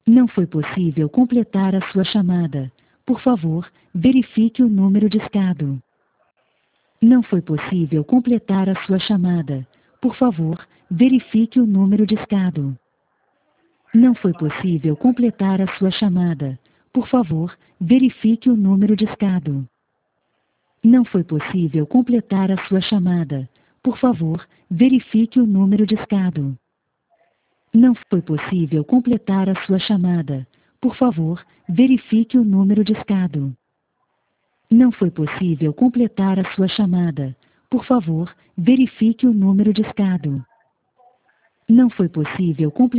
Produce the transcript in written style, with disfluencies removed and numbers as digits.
Não foi possível completar a sua chamada. Por favor, verifique o número discado. Não foi possível completar a sua chamada. Por favor, verifique o número discado. Não foi possível completar a sua chamada. Por favor, verifique o número discado. Não foi possível completar a sua chamada. Por favor, verifique o número discado. Não foi possível completar a sua chamada. Por favor, verifique o número discado. Não foi possível completar a sua chamada. Por favor, verifique o número discado. Não foi possível completar